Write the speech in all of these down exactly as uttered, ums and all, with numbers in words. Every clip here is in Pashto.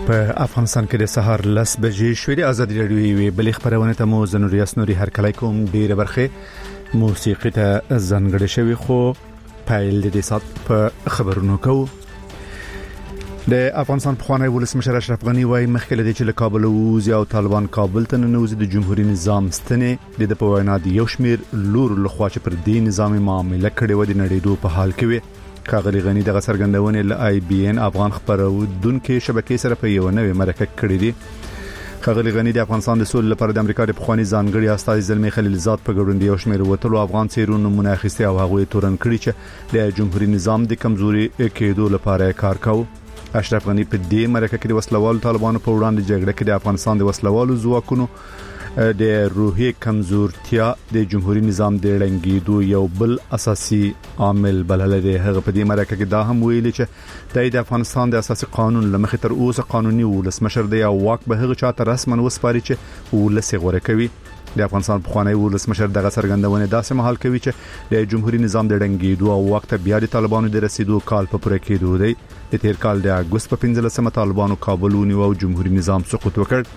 په افغانستان کې د سهار لس بجې شوې د ازادي راډیو بلې خبرونه ته مو زنور یاسنوري هر کله کوم ډیره برخه موسیقي ته ځانګړې شوی خو پایل د دې سات په خبرونو کوو. د افغانستان پخوانی ولسمشر اشرف غنی وايي مخکې لدی چې له کابل ووزي او طالبان کابل ته ننوزي د جمهوریت نظام ستنې د په وینا د یو شمیر لور لخوا چې پر دې نظام معاملې کړي و د نړیدو په حال کې وي. کاغلی غنی دغه سرګندونې ل آی بي ان افغان خبرودونکو شبکې سره په یو نوې مرکه کړې دي. کاغلی غنی د افغانستان د سولې لپاره د امریکا د پخوانی ځانګړي استازي زلمی خلیلزاد په ګډون د یو شمیر وټلو افغان سیرونو مناخسته او هغه تورن کړی چې د جمهوریت نظام د کمزوري کېدو لپاره کار کاوه. اشرف غنی په دې مرکه کې د وسلوالو طالبانو په وړاندې جګړه کې د افغانستان د وسلوالو ځواکونو د روحي کمزورتیا د جمهوریت نظام د لنګیدو یو بل اساسي عامل بلل دی. هغه په دې مرکه کې دا هم ویلي چې د افغانستان د اساسي قانون لمخې تر اوسه قانوني ولسمشر دی او واک به هغه چاته رسمن وسپاري چې ولس غوړه کوي. د افغانستان پخوانی ولسمشر دغه سرګندونه داسې محل کوي چې د جمهوریت نظام د لنګیدو او واک ته بیا د طالبانو د رسیدو کال په پوره کېدو دی. د تیر کال د اگست په پنځلسمه طالبانو کابل ونیو او جمهوریت نظام سقوط وکړ.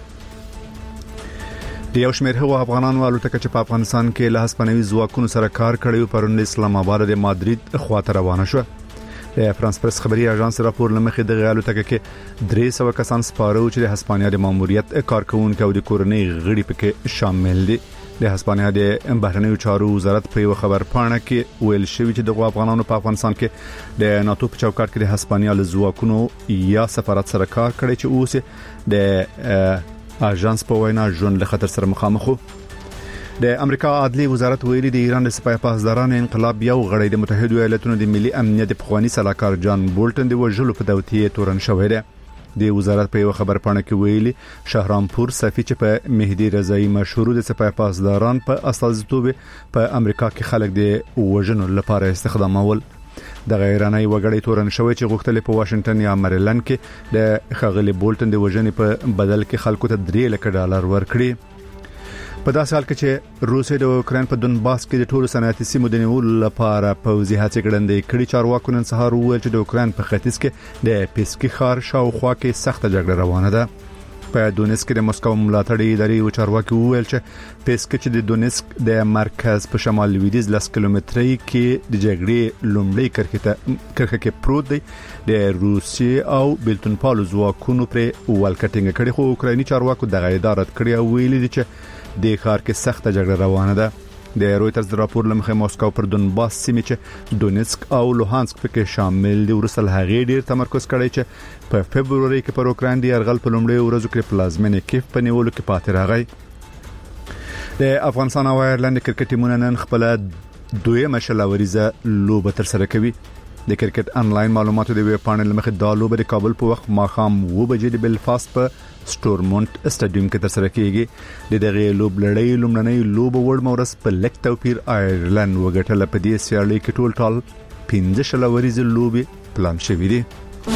د یو شمېر هغو افغانانو الوتکه چې په افغانستان کې له هسپانوي ځواکونو سره کار کړی پرون د اسلام آباد د مادرید خواته روانه شو. د فرانس پریس خبري اژانس راپور لمخې د الوتکه کې درې سوه کسان سپاره چې د هسپانیا د ماموریت کارکونکو او د کورنۍ غړي پکې شامل دي. د هسپانیا د بهرنیو چارو وزارت په یو خبر پاڼه کې ویل شوی چې د افغانانو په افغانستان کې د ناتو په چوکاټ کې د هسپانیا له ځواکونو یا سفارت سره کار کړی چې اوس د اژانس په وینا ژوند له خطر سره مخامخ وو. د امریکا عدلي وزارت ویلي د ایران د سپای پاسدارانو انقلاب یو غړی د متحده ایالاتونو د ملي امنیت د پخوانی سلاکار جان بولټن د وژلو په دوتیه تورن شوی دی. د وزارت په یو خبر پاڼه کې ویلي شهرامپور صفی چې په مهدی رضایی مشهور د سپای پاسداران په استازیتوب په امریکا کې خلک د وژنو لپاره استخدامول. د غیرانای وګړي تورن شوی چې غوښتل په واشنگټن یا مریلند کې د خغلی بولټن د وژنې په بدل کې خلکو ته درې لک ډالر ورکړي. په داسې حال کې چې روسیه د اوکرين په دونباس کې د ټولو صنعتي سیمو د نیولو لپاره پوځي هڅې ګړندې کړې. چارواکو نن سهار وویل چې د اوکرين په ختیځ کې د پیسکی ښار شاوخوا کې سخته جګړه روانه ده. په دونیسک د مسکو ملاتړي ادارې او چارواکي وویل چې پیسک چې د دونیسک د مرکز په شمال لویدیځ لس کیلومتري کې د جګړې لومړی کرکټه کرکه کې پروت دی. د روسیې او بیلتون پالو ځواکونو پر والکټینګ کړي خو اوکرایني چارواکو دغه ادارت کړی او ویلي چې د ښار کې سخته جګړه روانه ده. د رويټرز راپور لمخې مسکو پر دونباس سیمې چې دونیسک او لوهانسک پکې شامل دي ورسره هغې ډیر تمرکز کړی چې په فبرवरी کې پر اوکرين دی يرغل په لومړي ورځو کې پلازمینه کیف په نیولو کې پاتې راغی. د افغانستان او ایرلند کرکټ ټیمونه نن خپل دویمه شلوریزه لوبه تر سره کوي. د کرکټ انلاین معلوماتو د ویب پاڼې لمخې د لوبې د کابل په وخت ماخام و بجې د بلفاست په سټورمونټ اسټاډیوم کې تر سره کیږي. د دغه لوب لړۍ لومړنۍ لوب وړ مورس په لک توپیر ایرلند وګټل. په دې سیالي کې ټول ټال پنځه شلوریزه لوبې پلان شوې دي.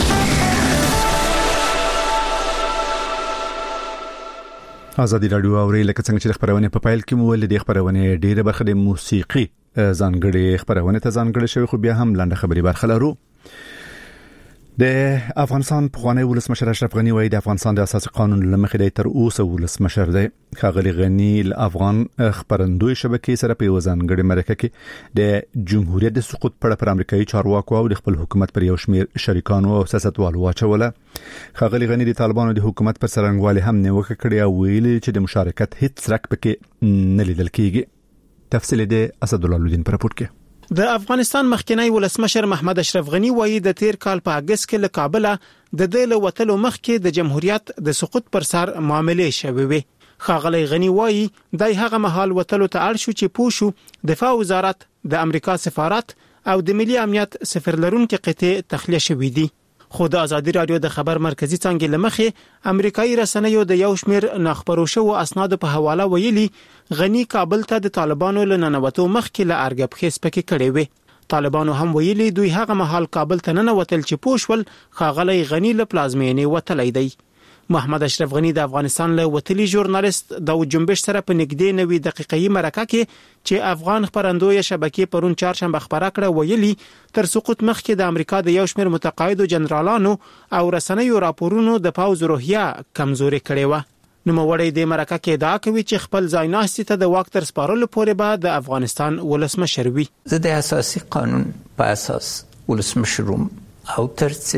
ازادي راډیو او ریل کې څنګه چې خبرونه په پایل کې مول دي خبرونه ډیره برخه د موسیقي ځانګړي خبرونه ته ځانګړي شوی خو بیا هم لاندې خبري برخه لرو. د افغانستان پخوانی ولسمشر اشرف غنی وايي د افغانستان د اساسي قانون لمخې د تر اوسه ولسمشر دی. کاغلی غنی ل افغان خبرندوی شبکې سره په وزنګړي مرکه کې د جمهوریت د سقوط پر پر امریکایي چارواکو او د خپل حکومت پر یو شمیر شریکانو او سیاستوالو واچوله. کاغلی غنی د طالبانو د حکومت پر سرنګوالي هم نیوکه کړې او ویلي چې د مشارکت هیڅ رک پکې نه لیدل کیږي. تفصیل د اسد الله الدین پر راپور کې. د افغانستان مخکنی ولسمشر محمد اشرف غنی وایي د تیر کال په اگست کې له کابل د دې له وټلو مخکې د جمهوریت د سقوط پر سر معاملې شوې وي. خاغلی غنی وایي دای هغه مهال وټلو ته اړ شو چې پوښو دفاع وزارت د امریکا سفارت او د ملي امنیت سفیر لرونکو قطعه تخلیه شوې دي. خو د ازادي رادیو د خبر مرکزی څنګه لمخې امریکایي رسنیو د یو شمیر نخبرو شو اسناد په حواله ویلي غنی کابل ته د طالبانو لننوتو مخکې له ارګب خېس پکې کړي وي. طالبانو هم ویلي دوی هغه مهال کابل ته ننوتل چې پوښول خاغلی غنی له پلازمینې وتلی دی. محمد اشرف غنی د افغانستان له وتلي ژورنالیست داود جنبش سره په نږدې نوي دقیقې مرکه کې چې افغان خبرندوی شبکې پرون چهارشنبه خبره کړه ویلي تر سقوط مخکې د امریکا د یو شمېر متقاعدو جنرالانو او رسنیو راپورونو د پوځ روحیه کمزوري کړې و. نوموړی د مرکه کې ادعا کوي چې خپل ځای ناستي ته د واک تر سپارلو پورې به د افغانستان ولسمشر وي. زه د اساسي قانون په اساس ولسمشروم او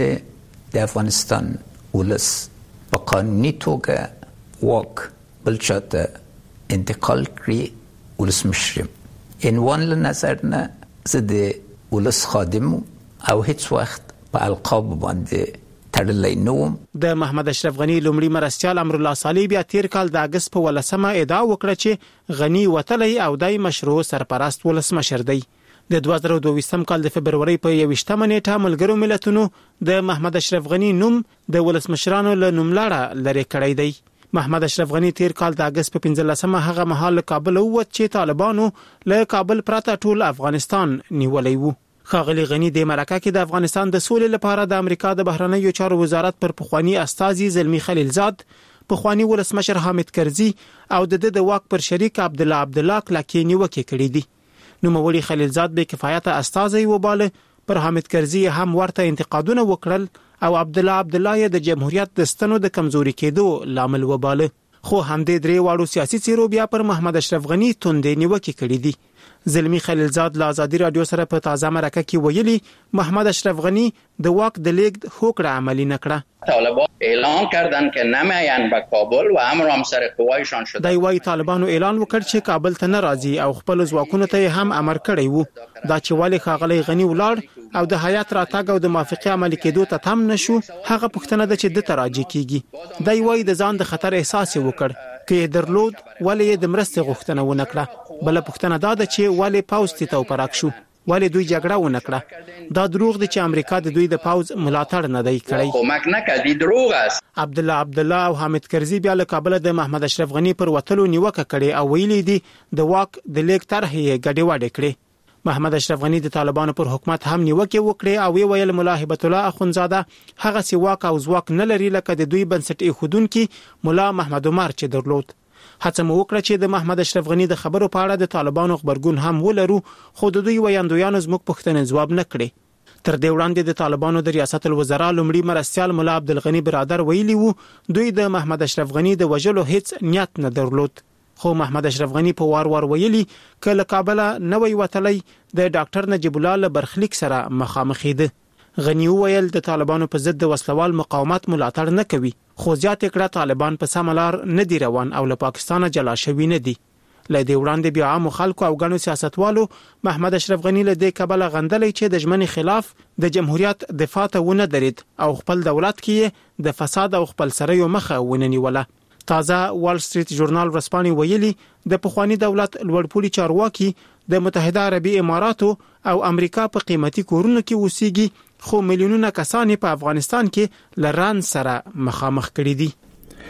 ترڅه د افغانستان ولس په قانوني توګه واک بل چاته انتقال کړي ولسمشر یم. عنوان له نظر نه زه د ولس خادم او هیڅ وخت په القاب باندې تړلی نه وم. د محمد اشرف غنی لومړي مرستیال امرالله صالح بیا تیر کال د اګست په ولسمه ادعا وکړه چې غنی وتلی او دای مشروع سرپرست ولسمشر دی. د دوه زره دوه کال د فبرवरी په یوویشتمه نیټه ملګرو ملتونو د محمد اشرف غنی نوم د ولسمشرانو له نوملړه لري کړی دی. محمد اشرف غنی تیر کال د اګست په پنځلسمه هغه مهال کابل ووت چې طالبانو له کابل پرته ټول افغانستان نیولی وو. ښاغلي غنی د مرکه کې د افغانستان د سولې لپاره د امریکا د بهرنیو چارو وزارت پر پخوانی استازي زلمی خلیلزاد، پخوانی ولسمشر حامد کرزي او د د واک پر شریک عبد الله عبد الله کلکې نیوکې کړې دي. نوموړي خلیلزاد به کفایت استازي وباله، پر حامد کرزي هم ورته انتقادونه وکړل او عبد الله عبد الله د جمهوریت د ستنو د کمزوري کېدو لامل وباله. خو همدې درې واړو سیاسي څیرو بیا پر محمد اشرف غنی توندې نیوکې کړې دي. زلمی خلیلزاد له ازادي رادیو سره په تازه مرکه کې ویلي محمد اشرف غنی د واک د لیږد هوکړه عملی نکړه. طالبان اعلان کردن که نمیاین به کابل و امر هم سر قوایشان شده. دای وايي طالبانو اعلان وکړ چې کابل ته نه راځي او خپل ځواکونو ته هم امر کړی وو. دا چې ولې ښاغلی غنی ولاړ او د حیات راتګ او د موافقه عملي کېدو ته تم نشو، هغه پوښتنه ده چې د تراجی کیږي. دای وايي د ځان د خطر احساس وکړ کې درلود ولې د مرستې غوښتنه ونکړه. بل پوښتنه دا ده چې ولې پاوز ته توپراک شو، ولې دوی جګړه ونکړه. دا دروغ دي چې امریکا د دوی د پاوز ملاتړ نه دی کړی. کومک نه کوي، دروغ است. عبد الله عبد الله او حامد کرزي بیا له کابل د محمد اشرف غنی پر وتلو نیوکه کړي او ویلي دي د واک د لیک طرح یې ګډوډ کړي. محمد اشرف غنی د طالبانو پر حکومت هم نیوکه وکړي او وی ویل مولا هبت الله اخونزاده هغه سی واک او ځواک نه لري لکه د دوی بنسټ ایښودونکي مولا محمد عمر چې درلود. هڅه مو وکړه چې د محمد اشرف غنی د خبرو په اړه د طالبانو خبرګون هم ولرو، خو د دوی ویاندویانو زموږ پوښتنې ځواب نه کړي. تر دې وړاندې د طالبانو د ریاست الوزرا لومړي مرستیال مولا عبدالغنی برادر ویلي وو دوی د محمد اشرف غنی د وژلو هیڅ نیت نه درلود. خو محمد اشرف غنی په وار وار ویلي کله کابل نه وی وتلی د ډاکټر نجیب الله له برخلیک سره مخامخ دی. غنی ویل د طالبانو په ضد د وسلوال مقاومت ملاتړ نه کوي، خو زیات کړه طالبان په سملار نه دی روان او له پاکستان جلا شوی نه دي. له دې وړاندې بیا عام خلکو او غنو سیاستوالو محمد اشرف غنی له دې کبل غندلې چې د ژمنې خلاف د جمهوریت دفاع ته ونه درید او خپل دولت کې د فساد او خپل سره یو مخه وننیوله. تازه وال سټریټ ژورنال ورسپانې ویلي د پخوانی دولت لوړپوړي چارواکي د متحده عربي اماراتو او امریکا په قیمتي کورونو کې اوسېږي، خو میلیونونه کسان په افغانستان کې لران سره مخامخ کړي دي.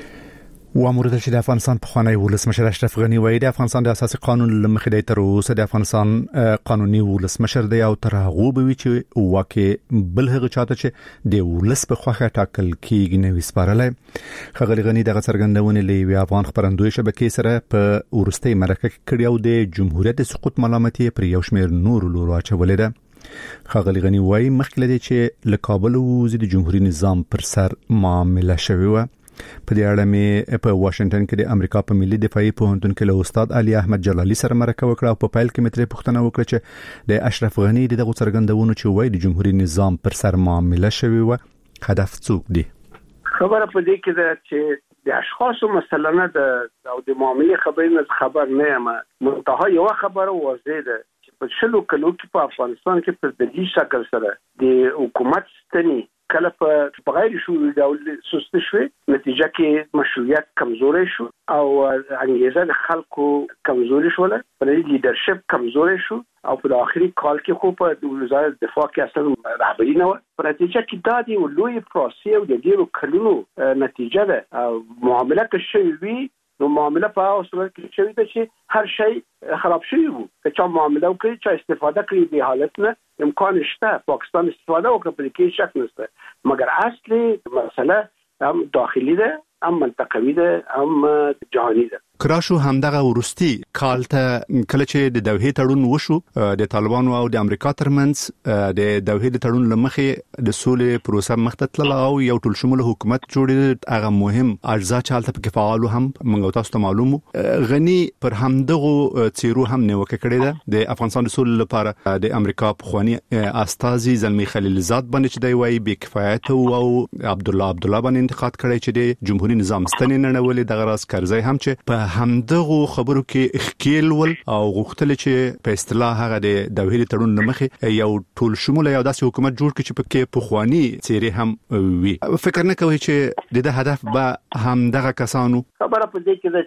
وامر د افغانستان په خوانی ولسمشر اشرف غنی وایي د افغانستان د اساسي قانون لمخې د تر اوسه د افغانستان قانوني ولسمشر دی او تر هغه به وي چې واکه بل هغه چاته چې د ولس په خوخه ټاکل کیږي نه وسپارلای. خغلی غنی دغه څرګندونه لوي افغان خبرندوی شبکې سره په ورستۍ مرکه کړي او د جمهوریت سقوط ملامتي پر یو شمېر نور لورو اچولې ده. خغلی غنی وایي مخکې لدی چې له کابل وزید جمهوریت نظام پر سر معامله شوی و. په دې اړه مې په واشنگټن کې د امریکا په ملي دفاعي پوهنتون کې له استاد علي احمد جلالي سره مرکه وکړه او په پایل کې مې ترې پوښتنه وکړه چې د اشرف غنی دغه څرګندونو چې وایي د جمهوریت نظام پر سر معامله شوی و هدف څوک دی. خبره په دې کې ده چې د اشخاصو مسله نه ده او د معاملې خبرې نه خبر نه یم. منتها یو خبره واضح ده چې په شلو کلو کې په افغانستان کې په دې شکل سره د حکومت ستنې کله په غیر شوی ډول سست شوی، نتیجه کې مشروعیت کمزوري شو او انګیزه د خلکو کمزوري شو، پر لیدرشپ کمزوري شو او په آخري کال کې خو په وزارت دفاع کې اصلا رهبری نه و. په نتیجه کې دا دی لوی پروسې او د ډیرو کلونو نتیجه ده. معامله کې شوی نو معامله په اوسه کې شوی ده چې هر شی خراب شوی وو. که چا معامله وکړي، چا استفاده کړي د حالت نه امکان شته، پاکستان استفاده وکړي په کې شک نشته، مګر اصلي مسله هم داخلي ده هم منطقوي ده هم جهاني ده. کراشو همدغه ورستي کال ته کله چې د دوحې تړون وشو د طالبانو او د امریکا ترمنځ د دوحې د تړون لمخې د سولې پروسه مخته تلله او یو ټول شمول حکومت جوړېد. هغه مهم اجزا چې حالت په فعال هم موږ تاسو ته معلومو. غني پر همدغه چیرو هم نیوکه کړې ده د افغانستان د سولې لپاره د امریکا پخوانی استازي زلمی خلیلزاد باندې چې دی وايي بې کفایت او عبد الله عبد الله باندې انتقاد کړی چې د جمهوریت نظام ستنې نه نولې دغه راز کرزی هم چې په همدغه خبرو کې اخکیل ول او غوښتل چې په اصطلاح هغه د دوحې تړون لمخې یو ټول شمول یو داسې حکومت جوړ کړي چې په کې پخوانی چیرې هم وي. فکر نه کوي چې د هدف به همدغه کسانو خبره په دې کې ده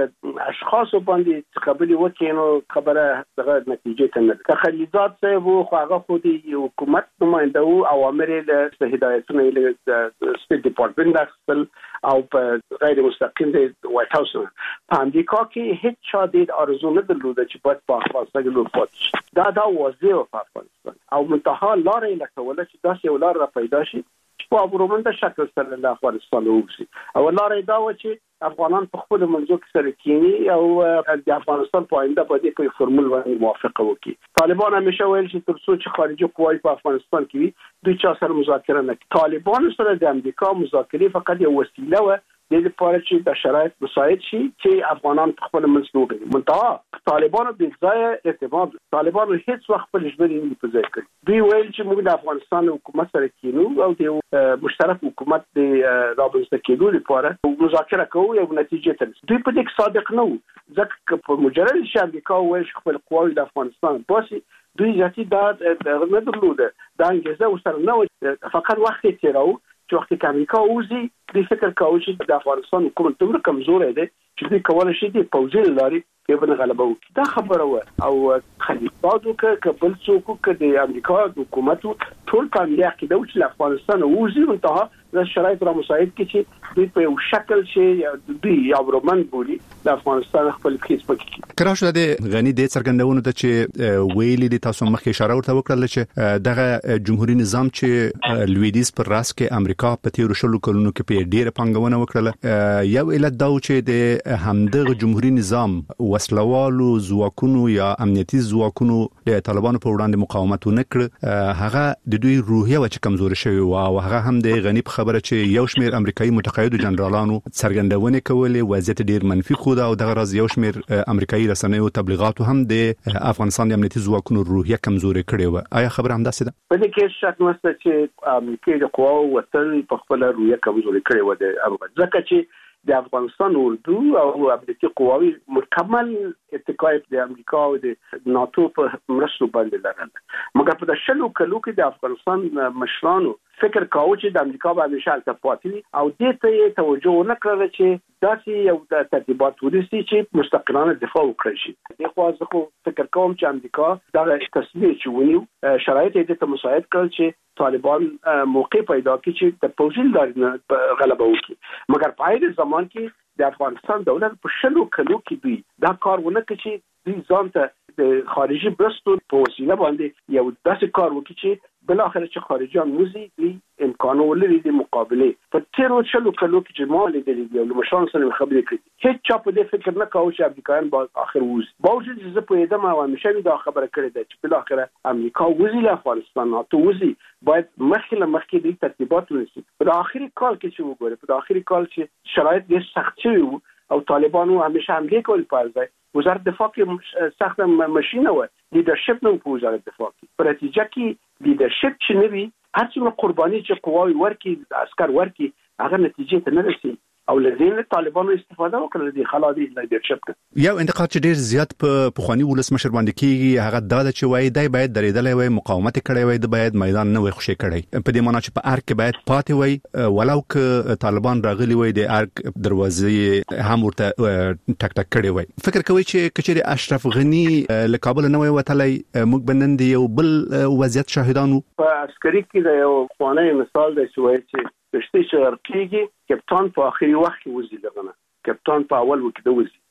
چې اشخاص باندې خبري وکړي نو خبره دغه نتیجه ته نه ده. خلیلزاد صاحب خو هغه خو د حکومت نماینده او اوامر له هدایتونه له سټیټ ډپارټمنټ داخل او په غیر مستقیم د وایټ هاوس په امریکا کې هیڅ چا د ارزو نه درلوده چې باید په افغانستان کې لوپات شي. دا دا واضح و په افغانستان او منتها لارې لټوله چې داسې یو لار را پیدا شي چې په امرومنده شکل سره د افغانستان ووځي. او لارې دا و چې افغانان په خپل منځو کې سره کینی او د افغانستان په آینده باندې په فرمول باندې موافقه وکړي. طالبان همیشه ویل چې تر څو چې خارجي قوای په افغانستان کې وي دوی چا سره مذاکره نه کوي. طالبان سره د امریکا مذاکره فقط یو وسیله و د لپاره چې د شرایط مساعد شي چې افغانان په خپل منځ کې وګړي. منتها طالبانو د ځای اعتماد طالبانو هیڅ وخت په لږبري نه په ځای کړی. دوی ویل چې موږ د افغانستان حکومت سره کینو او د مشترک حکومت د رابطه کېدو لپاره مذاکره کوو یو نتیجه ته. دوی په دې صادق نه وو ځکه په مجرد چې امریکا ویل خپل قواوی د افغانستان باسي دوی ځاتي دا نه درلوده. دا انګیزه وسره نه فقط وخت تیراو چې وخت کې امریکا وزي د فکر کاوه چې د افغانستان حکومت دومره کمزورې ده چې دوی کولای شي د پوځي لاري کې باندې غلبه وکړي. دا خبره و او خلیفاتو کې کبل څوک کې د امریکا حکومت ټول کامیاب کېدو چې افغانستان وزي منتها د شرایط را مساعد کړي چې دوی په یو شکل چې دوی یو رومن بولي د افغانستان خپل کیس پکې. کراشه د غنی د څرګندونو ته چې ویلي د تاسو مخکې اشاره ورته وکړل چې دغه جمهوریت نظام چې لویدیز پر راس کې امریکا په تیر شلو کلونو کې په ډیره پنګونه وکړه. یو علت دا چې د همدغه جمهوریت نظام وسلوالو ځواکونو یا امنیتي ځواکونو د طالبانو په وړاندې مقاومت ونکړ. هغه د دوی روحیه و چې کمزوري شوی او هغه هم د غنی په خبره چې یو شمیر امریکایي متقاعدو جنرالانو څرګندونه کولې وضعیت ډیر منفي خو دا او دغه راز یو شمیر امریکایي رسنیو تبلیغاتو هم د افغانستان د امنیتي ځواکونو روحیه کمزوري کړې و. آیا خبره هم داسې ده؟ په دې کې شک نشته چې امریکایي د قواو وطن په خپل روحیه کمزوري کړې و د امریکا ځکه چې د افغانستان اردو او امنیتي قواوی مکمل اتکای د امریکا او د ناتو په مرستو باندې لرل. مګر په شلو کلو کې د افغانستان مشرانو فکر کاوه چې د امریکا باندې شالته پاتې او دې ته توجه نه کړل چې داسې یو د ترتیبات ورسي چې مستقلانه دفاع وکړي شي. د خو خو فکر کوم چې امریکا دا تصمیم چې ونیو شرایط دې ته مساعد کړل چې طالبان موقع پیدا کړي چې د پوځي لارې غلبه وکړي. مګر په هغه زمان کې د افغانستان دولت په شلو کلو کې دوی دا کار ونه کړ چې دوی ځان ته د خارجي برستو په وسیله باندې یو داسې کار وکړي چې بل اخر چې خارجيان موزي دوی امکان ولري د مقابله. په تیر شلو کلو کې چې مال دي یو مشان سره خبرې کړي هیڅ چا په دې فکر نه کاوه چې امریکایان به اخر وځي. باوجود چې په دې ما همیشه دا خبره کړې ده چې بل اخر امریکا وځي له افغانستان او ته وځي باید مخکې مخکې د ترتیبات ونیسي. په اخري کال کې چې وګوره په اخري کال چې شرایط ډېر سخت شوي او طالبانو همیشه حمله کول پرځای وزارت دفاع کې سخت ماشینه و لیدرشپ نو په وزارت دفاع کې په نتیجه کې لیدرشپ چې نوي هر څومره قرباني چې قواوی ورکی عسكر ورکی هغه نتیجه ته نه رسي او لزین طالبانو استفاده وکړه د خلادي لیدرشپ. یو انتقاد چې ډیر زیات په پخوانی ولسمشر باندې کیږي هغه دا چې وای دی باید درېدلې وای مقاومت کړی وای د باید میدان نه وای خوشي کړی په دې معنی چې په ارګ کې باید پاتې وای ولو ک طالبان راغلي وای د ارګ دروازې هم ورته ټک ټک کړی وای. فکر کوي چې کچېری اشرف غنی له کابل نه وای وتلای موږ بنند یو بل وضعیت شاهدانو. په عسکري کې یو خوانه مثال دی چې وای چې کشتي شرقيږي کپټان په اخري وخت کې وځي لغنه کپټان په اول وخت کې وځي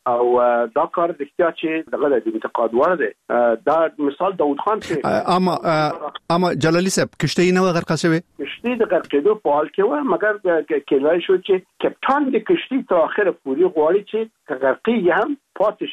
او دا کار د احتیاط چې دغه د انتقاد وړ دی. دا مثال داوود خان چې اما اما جلالی صاحب کشته نه غرق شوی کشتی د غرقېدو په حال کې و مګر کله شو چې کپټان د کشتی تر اخره پوری غواړي چې غرقي هم پاتې